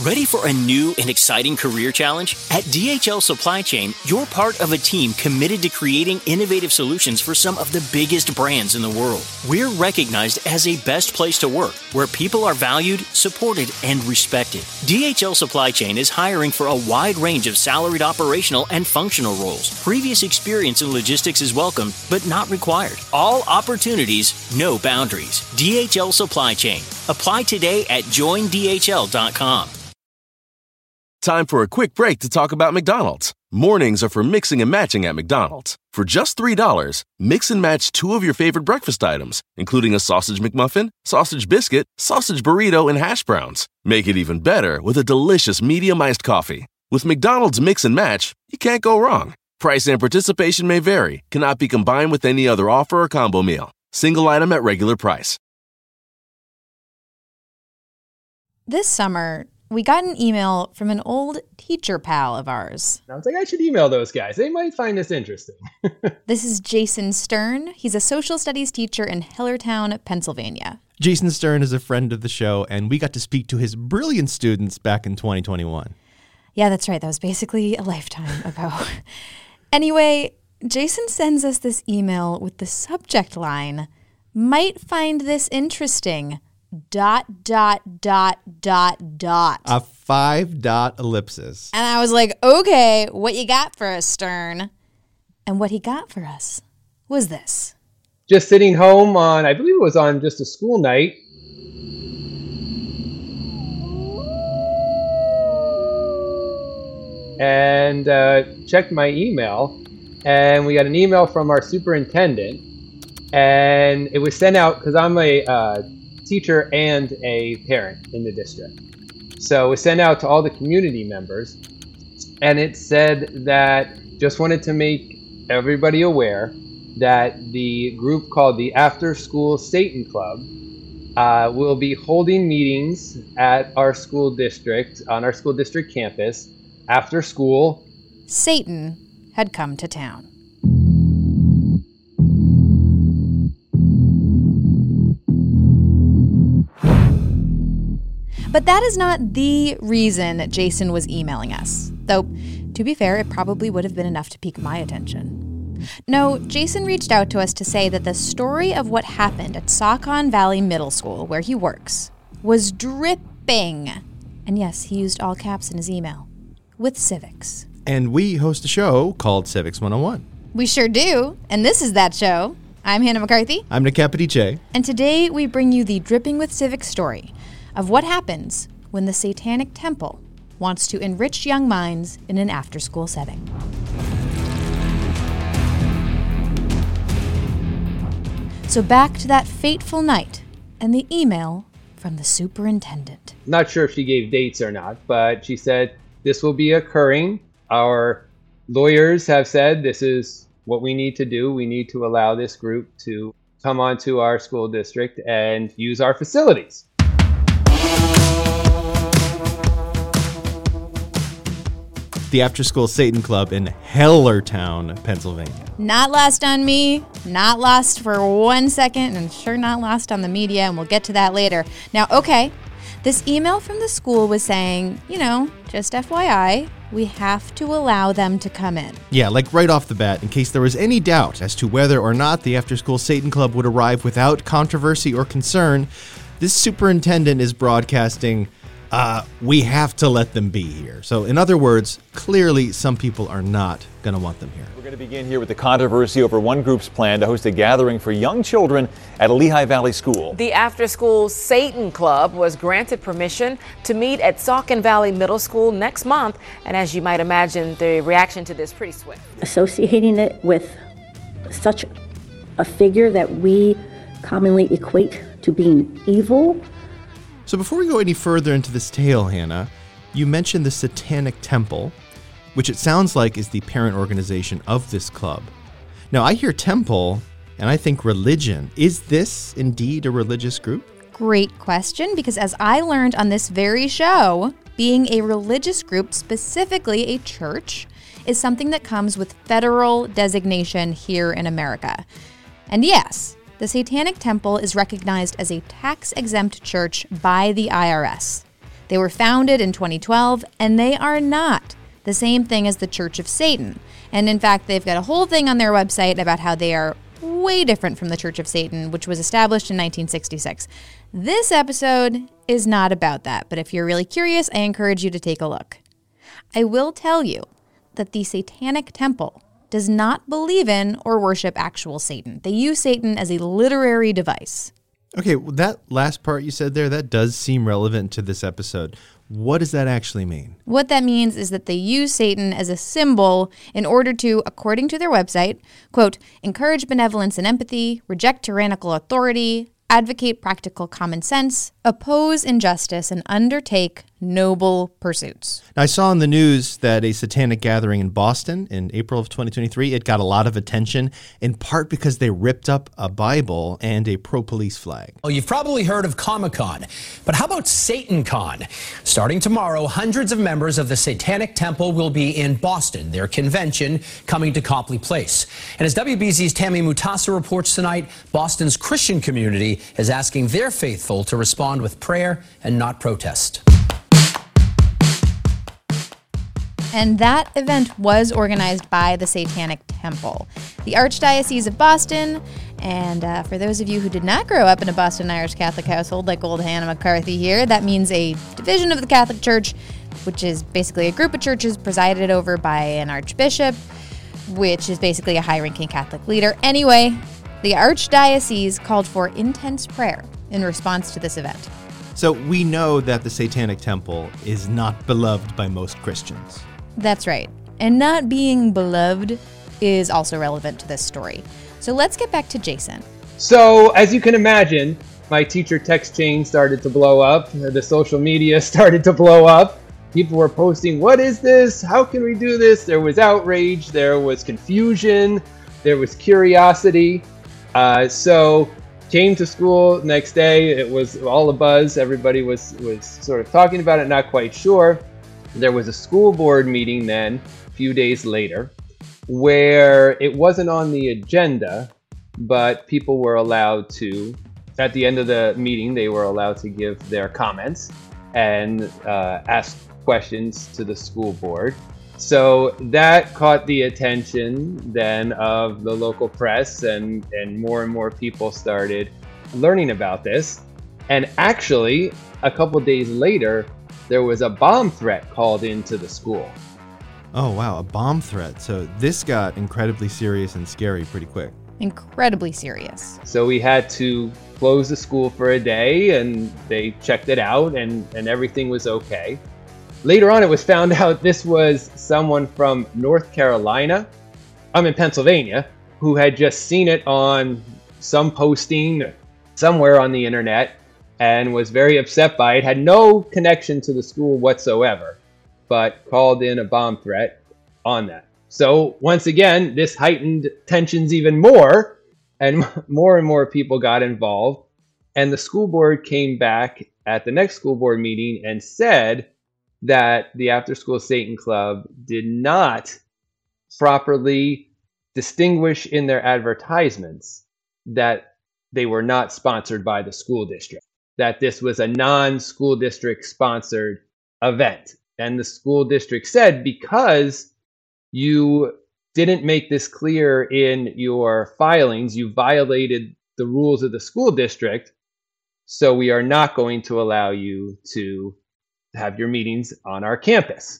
Ready for a new and exciting career challenge? At DHL Supply Chain, you're part of a team committed to creating innovative solutions for some of the biggest brands in the world. We're recognized as a best place to work, where people are valued, supported, and respected. DHL Supply Chain is hiring for a wide range of salaried operational and functional roles. Previous experience in logistics is welcome, but not required. All opportunities, no boundaries. DHL Supply Chain. Apply today at joindhl.com. Time for a quick break to talk about McDonald's. Mornings are for mixing and matching at McDonald's. For just $3, mix and match 2 of your favorite breakfast items, including a sausage McMuffin, sausage biscuit, sausage burrito, and hash browns. Make it even better with a delicious medium iced coffee. With McDonald's Mix and Match, you can't go wrong. Price and participation may vary. Cannot be combined with any other offer or combo meal. Single item at regular price. This summer, we got an email from an old teacher pal of ours. I was like, I should email those guys. They might find this interesting. This is Jason Stern. He's a social studies teacher in Hellertown, Pennsylvania. Jason Stern is a friend of the show, and we got to speak to his brilliant students back in 2021. Yeah, that's right. That was basically a lifetime ago. Anyway, Jason sends us this email with the subject line, "Might find this interesting. ... A 5-dot ellipsis. And I was like, okay, what you got for us, Stern? And what he got for us was this. Just sitting home on, I believe it was on just a school night. And checked my email. And we got an email from our superintendent. And it was sent out because I'm a teacher and a parent in the district. So it was sent out to all the community members, and it said that just wanted to make everybody aware that the group called the After School Satan Club will be holding meetings at our school district, on our school district campus, after school. Satan had come to town. But that is not the reason that Jason was emailing us. Though, to be fair, it probably would have been enough to pique my attention. No, Jason reached out to us to say that the story of what happened at Saucon Valley Middle School, where he works, was dripping. And yes, he used all caps in his email. With civics. And we host a show called Civics 101. We sure do. And this is that show. I'm Hannah McCarthy. I'm Nick Capodice. And today we bring you the Dripping with Civics story of what happens when the Satanic Temple wants to enrich young minds in an after-school setting. So back to that fateful night and the email from the superintendent. Not sure if she gave dates or not, but she said this will be occurring. Our lawyers have said this is what we need to do. We need to allow this group to come onto our school district and use our facilities. The After School Satan Club in Hellertown, Pennsylvania. Not lost on me, not lost for 1 second, and sure not lost on the media, and we'll get to that later. Now, okay, this email from the school was saying, just FYI, we have to allow them to come in. Yeah, like right off the bat, in case there was any doubt as to whether or not the After School Satan Club would arrive without controversy or concern, this superintendent is broadcasting, we have to let them be here. So in other words, clearly some people are not going to want them here. We're going to begin here with the controversy over one group's plan to host a gathering for young children at a Lehigh Valley school. The After School Satan Club was granted permission to meet at Saucon Valley Middle School next month. And as you might imagine, the reaction to this pretty swift. Associating it with such a figure that we commonly equate to being evil. So before we go any further into this tale, Hannah, you mentioned the Satanic Temple, which it sounds like is the parent organization of this club. Now, I hear temple, and I think religion. Is this indeed a religious group? Great question, because as I learned on this very show, being a religious group, specifically a church, is something that comes with federal designation here in America. And yes, the Satanic Temple is recognized as a tax-exempt church by the IRS. They were founded in 2012, and they are not the same thing as the Church of Satan. And in fact, they've got a whole thing on their website about how they are way different from the Church of Satan, which was established in 1966. This episode is not about that, but if you're really curious, I encourage you to take a look. I will tell you that the Satanic Temple does not believe in or worship actual Satan. They use Satan as a literary device. Okay, well, that last part you said there, that does seem relevant to this episode. What does that actually mean? What that means is that they use Satan as a symbol in order to, according to their website, quote, encourage benevolence and empathy, reject tyrannical authority, advocate practical common sense, oppose injustice, and undertake noble pursuits. Now, I saw in the news that a satanic gathering in Boston in April of 2023, it got a lot of attention, in part because they ripped up a Bible and a pro-police flag. Well, you've probably heard of Comic-Con, but how about SatanCon? Starting tomorrow, hundreds of members of the Satanic Temple will be in Boston, their convention coming to Copley Place. And as WBZ's Tammy Mutasa reports tonight, Boston's Christian community is asking their faithful to respond with prayer and not protest. And that event was organized by the Satanic Temple, the Archdiocese of Boston. And for those of you who did not grow up in a Boston Irish Catholic household like old Hannah McCarthy here, that means a division of the Catholic Church, which is basically a group of churches presided over by an archbishop, which is basically a high-ranking Catholic leader. Anyway, the Archdiocese called for intense prayer in response to this event. So we know that the Satanic Temple is not beloved by most Christians. That's right. And not being beloved is also relevant to this story. So let's get back to Jason. So, as you can imagine, my teacher text chain started to blow up. The social media started to blow up. People were posting, what is this? How can we do this? There was outrage. There was confusion. There was curiosity. So came to school next day. It was all a buzz. Everybody was sort of talking about it, not quite sure. There was a school board meeting then, a few days later, where it wasn't on the agenda, but people were allowed to, at the end of the meeting, they were allowed to give their comments and ask questions to the school board. So that caught the attention then of the local press, and more people started learning about this. And actually, a couple days later, there was a bomb threat called into the school. Oh, wow, a bomb threat. So this got incredibly serious and scary pretty quick. Incredibly serious. So we had to close the school for a day, and they checked it out, and everything was okay. Later on, it was found out this was someone from North Carolina, I'm in Pennsylvania, who had just seen it on some posting somewhere on the internet and was very upset by it, had no connection to the school whatsoever, but called in a bomb threat on that. So once again, this heightened tensions even more, and more people got involved. And the school board came back at the next school board meeting and said that the After School Satan Club did not properly distinguish in their advertisements that they were not sponsored by the school district, that this was a non-school district sponsored event. And the school district said, because you didn't make this clear in your filings, you violated the rules of the school district, so we are not going to allow you to have your meetings on our campus.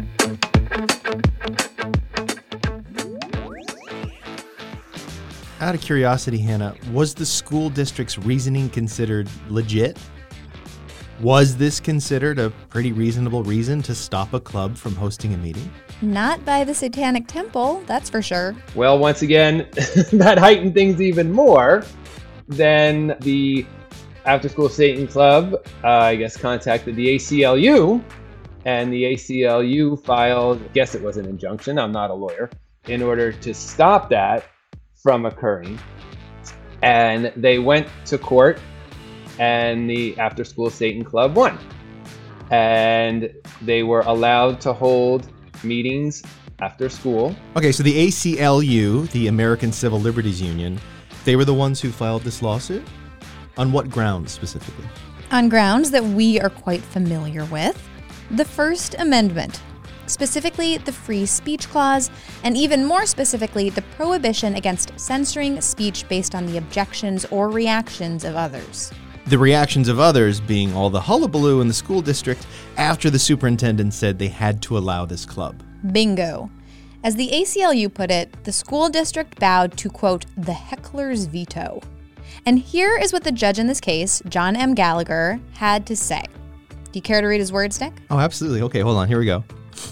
Out of curiosity, Hannah, was the school district's reasoning considered legit? Was this considered a pretty reasonable reason to stop a club from hosting a meeting? Not by the Satanic Temple, that's for sure. Well, once again, that heightened things even more. Then the After School Satan Club, contacted the ACLU, and the ACLU filed, I guess it was an injunction, I'm not a lawyer, in order to stop that from occurring. And they went to court, and the After School Satan Club won. And they were allowed to hold meetings after school. Okay, so the ACLU, the American Civil Liberties Union, they were the ones who filed this lawsuit? On what grounds specifically? on grounds that we are quite familiar with. The First Amendment, specifically the Free Speech Clause, and even more specifically, the prohibition against censoring speech based on the objections or reactions of others. The reactions of others being all the hullabaloo in the school district after the superintendent said they had to allow this club. Bingo. As the ACLU put it, the school district bowed to, quote, the heckler's veto. And here is what the judge in this case, John M. Gallagher, had to say. Do you care to read his words, Nick? Oh, absolutely. Okay, hold on. Here we go.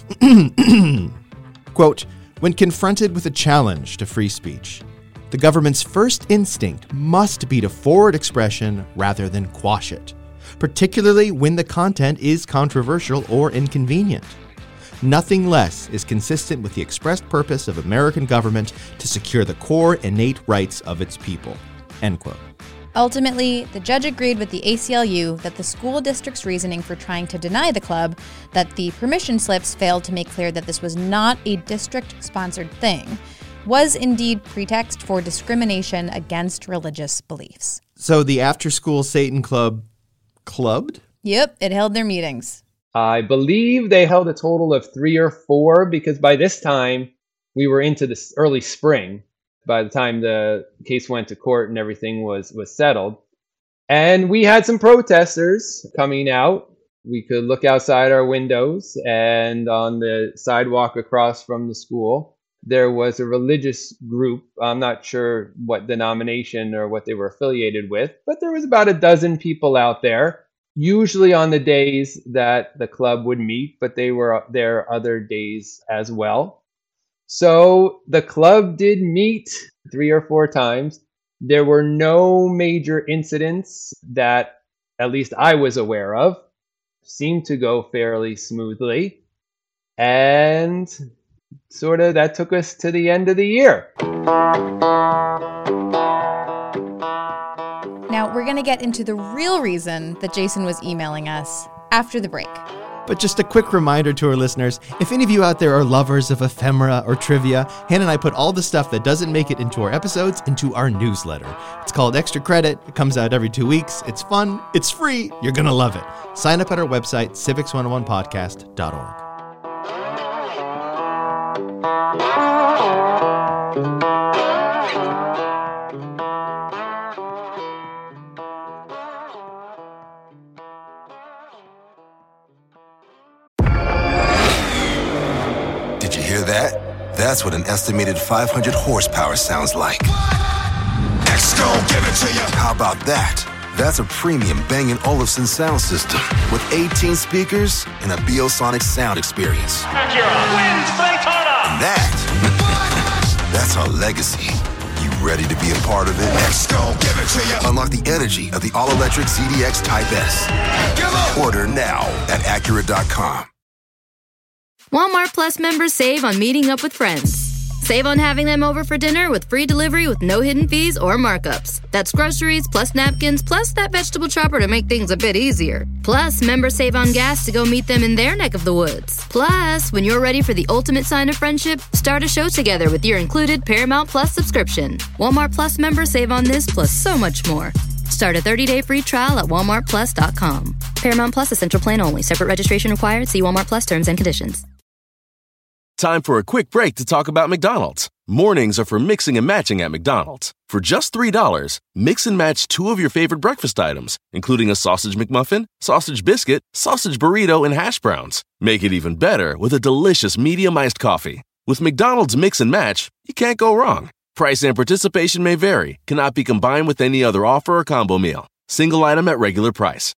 Quote, when confronted with a challenge to free speech, the government's first instinct must be to forward expression rather than quash it, particularly when the content is controversial or inconvenient. Nothing less is consistent with the expressed purpose of American government to secure the core innate rights of its people. End quote. Ultimately, the judge agreed with the ACLU that the school district's reasoning for trying to deny the club, that the permission slips failed to make clear that this was not a district-sponsored thing, was indeed pretext for discrimination against religious beliefs. So the after-school Satan Club clubbed? Yep, it held their meetings. I believe they held a total of 3 or 4 because by this time we were into the early spring. By the time the case went to court and everything was settled. And we had some protesters coming out. We could look outside our windows, and on the sidewalk across from the school, there was a religious group. I'm not sure what denomination or what they were affiliated with, but there was about a dozen people out there, usually on the days that the club would meet, but they were there other days as well. So the club did meet 3 or 4 times. There were no major incidents that at least I was aware of. Seemed to go fairly smoothly. And sort of that took us to the end of the year. Now, we're going to get into the real reason that Jason was emailing us after the break. But just a quick reminder to our listeners, if any of you out there are lovers of ephemera or trivia, Hannah and I put all the stuff that doesn't make it into our episodes into our newsletter. It's called Extra Credit. It comes out every 2 weeks. It's fun. It's free. You're going to love it. Sign up at our website, civics101podcast.org. That's what an estimated 500 horsepower sounds like. X-Gon, give it to you. How about that? That's a premium Bang & Olufsen sound system with 18 speakers and a Biosonic sound experience. Acura wins Daytona. And that's our legacy. You ready to be a part of it? X-Gon, give it to you. Unlock the energy of the all-electric ZDX Type S. Order now at Acura.com. Walmart Plus members save on meeting up with friends. Save on having them over for dinner with free delivery with no hidden fees or markups. That's groceries, plus napkins, plus that vegetable chopper to make things a bit easier. Plus, members save on gas to go meet them in their neck of the woods. Plus, when you're ready for the ultimate sign of friendship, start a show together with your included Paramount Plus subscription. Walmart Plus members save on this plus so much more. Start a 30-day free trial at walmartplus.com. Paramount Plus Essential Plan only. Separate registration required. See Walmart Plus terms and conditions. Time for a quick break to talk about McDonald's. Mornings are for mixing and matching at McDonald's. For just $3, mix and match 2 of your favorite breakfast items, including a sausage McMuffin, sausage biscuit, sausage burrito, and hash browns. Make it even better with a delicious medium iced coffee. With McDonald's Mix and Match, you can't go wrong. Price and participation may vary. Cannot be combined with any other offer or combo meal. Single item at regular price.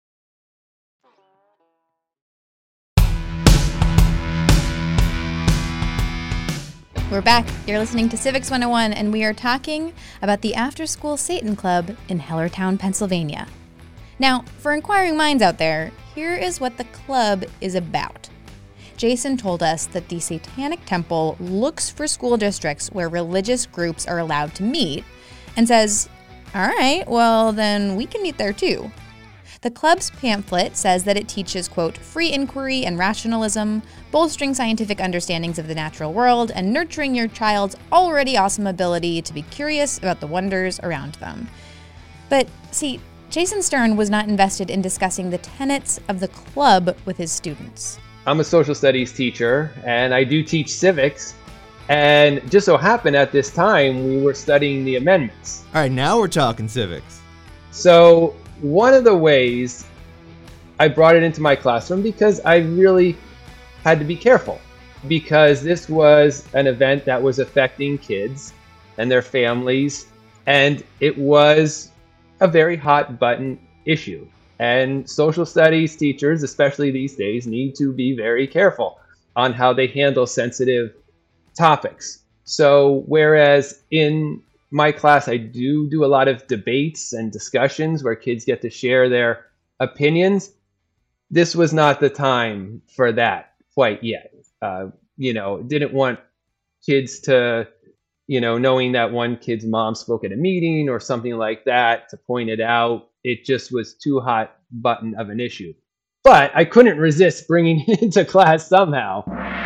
We're back. You're listening to Civics 101, and we are talking about the after-school Satan Club in Hellertown, Pennsylvania. Now, for inquiring minds out there, here is what the club is about. Jason told us that the Satanic Temple looks for school districts where religious groups are allowed to meet and says, all right, well, then we can meet there too. The club's pamphlet says that it teaches, quote, free inquiry and rationalism, bolstering scientific understandings of the natural world, and nurturing your child's already awesome ability to be curious about the wonders around them. But see, Jason Stern was not invested in discussing the tenets of the club with his students. I'm a social studies teacher, and I do teach civics. And just so happened at this time, we were studying the amendments. All right, now we're talking civics. So one of the ways I brought it into my classroom, because I really had to be careful, because this was an event that was affecting kids and their families, and it was a very hot button issue. And social studies teachers, especially these days, need to be very careful on how they handle sensitive topics. So whereas in my class I do a lot of debates and discussions where kids get to share their opinions, this was not the time for that quite yet. Didn't want kids to, knowing that one kid's mom spoke at a meeting or something like that, to point it out. It just was too hot button of an issue. But I couldn't resist bringing it into class somehow.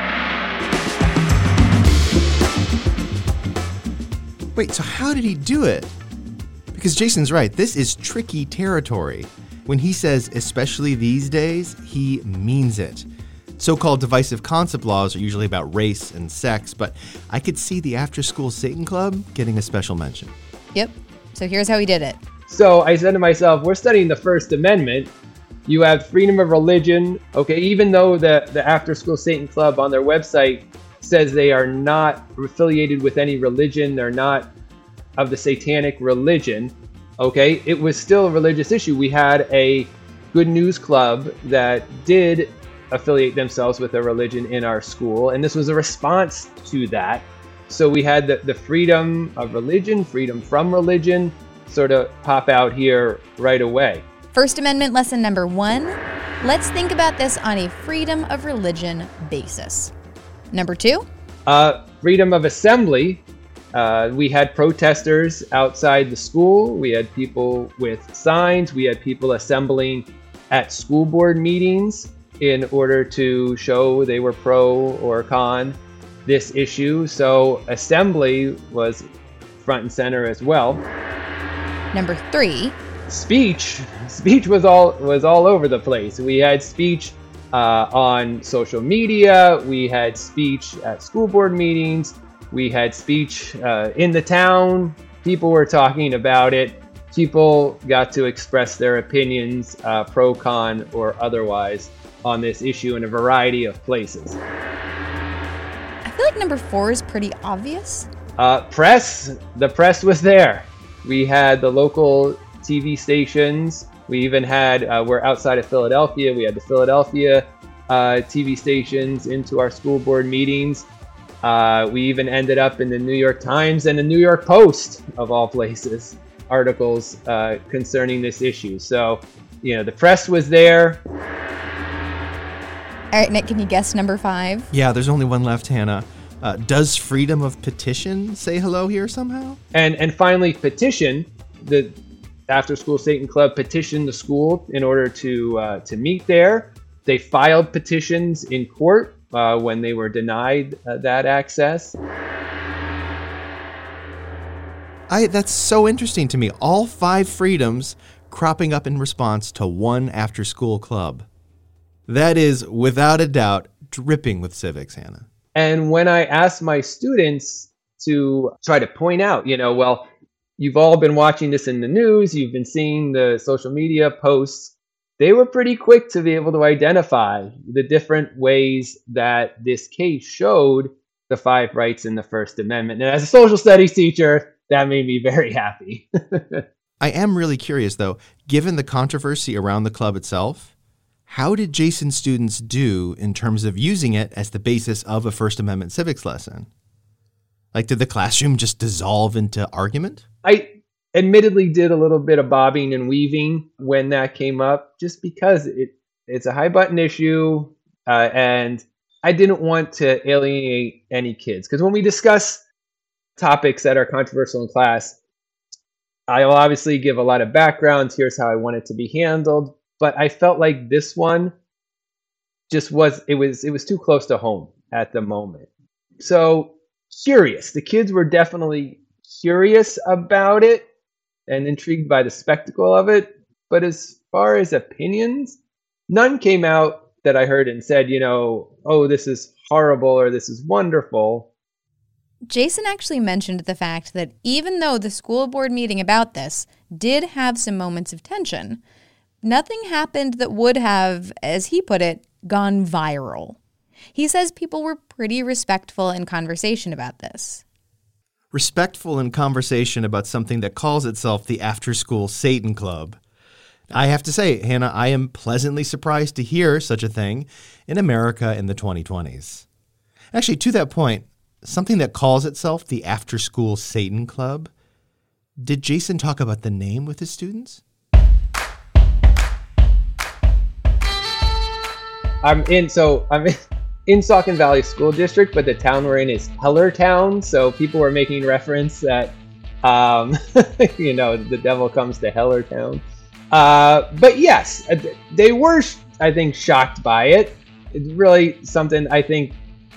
Wait, so how did he do it? Because Jason's right, this is tricky territory. When he says, especially these days, he means it. So-called divisive concept laws are usually about race and sex, but I could see the After-School Satan Club getting a special mention. Yep. So here's how he did it. So I said to myself, we're studying the First Amendment. You have freedom of religion. Okay, even though the After-School Satan Club on their website says they are not affiliated with any religion, they're not of the satanic religion, okay, it was still a religious issue. We had a Good News Club that did affiliate themselves with a religion in our school, and this was a response to that. So we had the freedom of religion, freedom from religion, sort of pop out here right away. First Amendment lesson number 1, let's think about this on a freedom of religion basis. Number 2? Freedom of assembly. We had protesters outside the school. We had people with signs. We had people assembling at school board meetings in order to show they were pro or con this issue. So assembly was front and center as well. Number 3. Speech was all over the place. We had speech on social media. We had speech at school board meetings. We had speech in the town. People were talking about it. People got to express their opinions, pro, con, or otherwise, on this issue in a variety of places. I feel like number 4 is pretty obvious. Press. The press was there. We had the local TV stations. We even had, we're outside of Philadelphia. We had the Philadelphia TV stations into our school board meetings. We even ended up in the New York Times and the New York Post, of all places, articles concerning this issue. So, the press was there. All right, Nick, can you guess number 5? Yeah, there's only one left, Hannah. Does freedom of petition say hello here somehow? And finally, petition. The After-School Satan Club petitioned the school in order to meet there. They filed petitions in court when they were denied that access. That's so interesting to me. All 5 freedoms cropping up in response to one after-school club. That is, without a doubt, dripping with civics, Hannah. And when I asked my students to try to point out, well, you've all been watching this in the news, you've been seeing the social media posts, they were pretty quick to be able to identify the different ways that this case showed the 5 rights in the First Amendment. And as a social studies teacher, that made me very happy. I am really curious, though, given the controversy around the club itself, how did Jason's students do in terms of using it as the basis of a First Amendment civics lesson? Like, did the classroom just dissolve into argument? I admittedly did a little bit of bobbing and weaving when that came up, just because it's a high button issue, and I didn't want to alienate any kids. Because when we discuss topics that are controversial in class, I'll obviously give a lot of background. Here's how I want it to be handled. But I felt like this one just was too close to home at the moment. So curious. The kids were definitely curious about it and intrigued by the spectacle of it. But as far as opinions, none came out that I heard and said, oh, this is horrible or this is wonderful. Jason actually mentioned the fact that even though the school board meeting about this did have some moments of tension, nothing happened that would have, as he put it, gone viral. He says people were pretty respectful in conversation about this. Respectful in conversation about something that calls itself the After-School Satan Club. I have to say, Hannah, I am pleasantly surprised to hear such a thing in America in the 2020s. Actually, to that point, something that calls itself the After-School Satan Club. Did Jason talk about the name with his students? I'm in Saucon Valley School District, but the town we're in is Hellertown. So people were making reference that, the devil comes to Hellertown. But yes, they were, I think, shocked by it. It's really something I think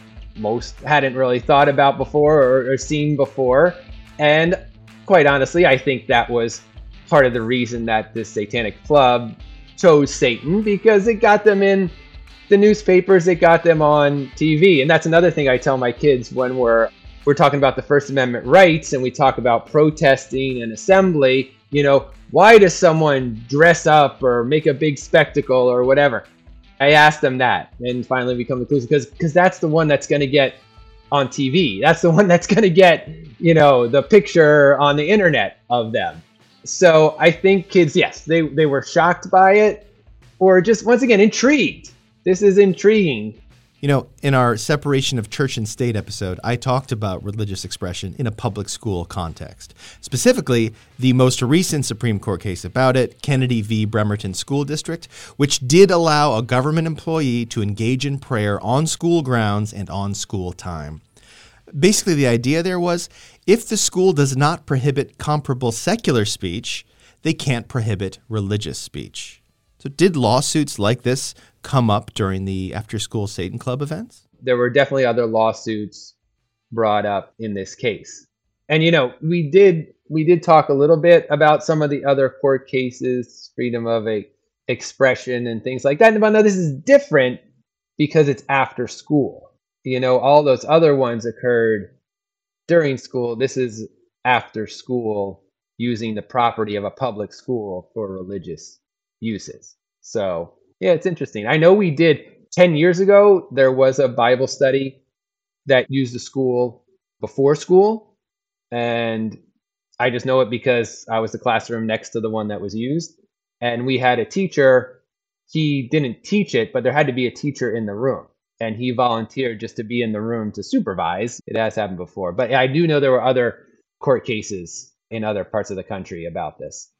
most hadn't really thought about before or seen before. And quite honestly, I think that was part of the reason that this satanic club chose Satan, because it got them in the newspapers, it got them on TV. And that's another thing I tell my kids when we're talking about the First Amendment rights and we talk about protesting and assembly. Why does someone dress up or make a big spectacle or whatever? I asked them that, and finally we come to the conclusion, because that's the one that's going to get on TV. That's the one that's going to get, the picture on the internet of them. So I think kids, yes, they were shocked by it, or just, once again, intrigued. This is intriguing. In our separation of church and state episode, I talked about religious expression in a public school context. Specifically, the most recent Supreme Court case about it, Kennedy v. Bremerton School District, which did allow a government employee to engage in prayer on school grounds and on school time. Basically, the idea there was, if the school does not prohibit comparable secular speech, they can't prohibit religious speech. So did lawsuits like this come up during the After-School Satan Club events? There were definitely other lawsuits brought up in this case. And, we did talk a little bit about some of the other court cases, freedom of expression and things like that. But no, this is different because it's after school. All those other ones occurred during school. This is after school, using the property of a public school for religious uses. So, yeah, it's interesting. I know we did 10 years ago, there was a Bible study that used the school before school. And I just know it because I was the classroom next to the one that was used. And we had a teacher. He didn't teach it, but there had to be a teacher in the room. And he volunteered just to be in the room to supervise. It has happened before. But I do know there were other court cases in other parts of the country about this.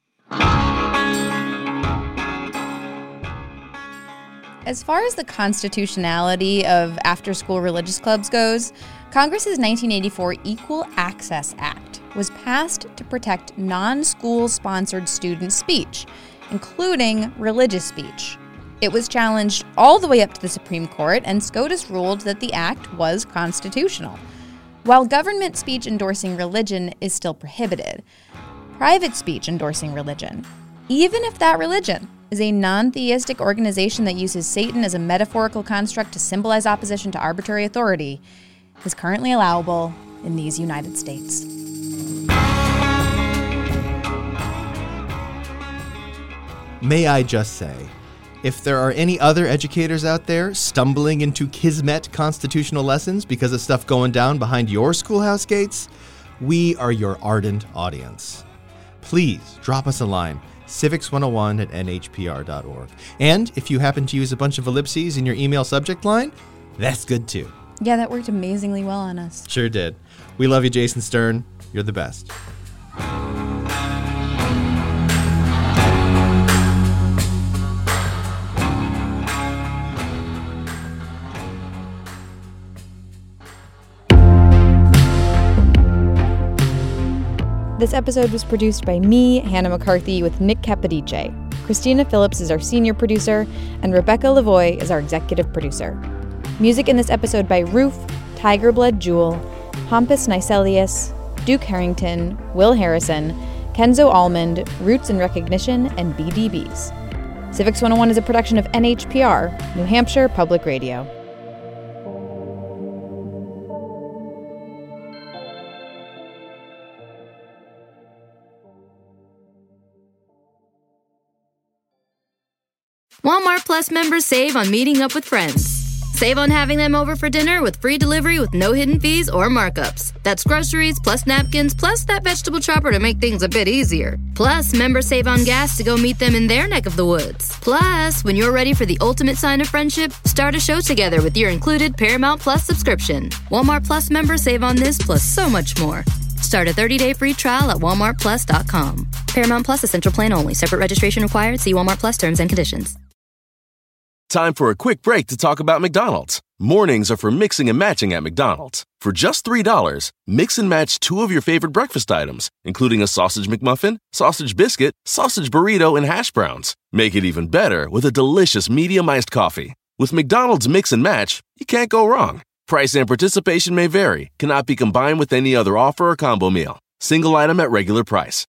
As far as the constitutionality of after-school religious clubs goes, Congress's 1984 Equal Access Act was passed to protect non-school-sponsored student speech, including religious speech. It was challenged all the way up to the Supreme Court, and SCOTUS ruled that the act was constitutional. While government speech endorsing religion is still prohibited, private speech endorsing religion, even if that religion is a non-theistic organization that uses Satan as a metaphorical construct to symbolize opposition to arbitrary authority, is currently allowable in these United States. May I just say, if there are any other educators out there stumbling into Kismet constitutional lessons because of stuff going down behind your schoolhouse gates, we are your ardent audience. Please drop us a line. civics101@nhpr.org. And if you happen to use a bunch of ellipses in your email subject line, that's good too. Yeah, that worked amazingly well on us. Sure did. We love you, Jason Stern. You're the best. This episode was produced by me, Hannah McCarthy, with Nick Capodice. Christina Phillips is our senior producer, and Rebecca Lavoie is our executive producer. Music in this episode by Roof, Tiger Blood Jewel, Pompous Nicelius, Duke Harrington, Will Harrison, Kenzo Almond, Roots and Recognition, and BDBs. Civics 101 is a production of NHPR, New Hampshire Public Radio. Walmart Plus members save on meeting up with friends. Save on having them over for dinner with free delivery with no hidden fees or markups. That's groceries, plus napkins, plus that vegetable chopper to make things a bit easier. Plus, members save on gas to go meet them in their neck of the woods. Plus, when you're ready for the ultimate sign of friendship, start a show together with your included Paramount Plus subscription. Walmart Plus members save on this plus so much more. Start a 30-day free trial at walmartplus.com. Paramount Plus Essential Plan only. Separate registration required. See Walmart Plus terms and conditions. Time for a quick break to talk about McDonald's. Mornings are for mixing and matching at McDonald's. For just $3, mix and match 2 of your favorite breakfast items, including a sausage McMuffin, sausage biscuit, sausage burrito, and hash browns. Make it even better with a delicious medium iced coffee. With McDonald's Mix and Match, you can't go wrong. Price and participation may vary, cannot be combined with any other offer or combo meal. Single item at regular price.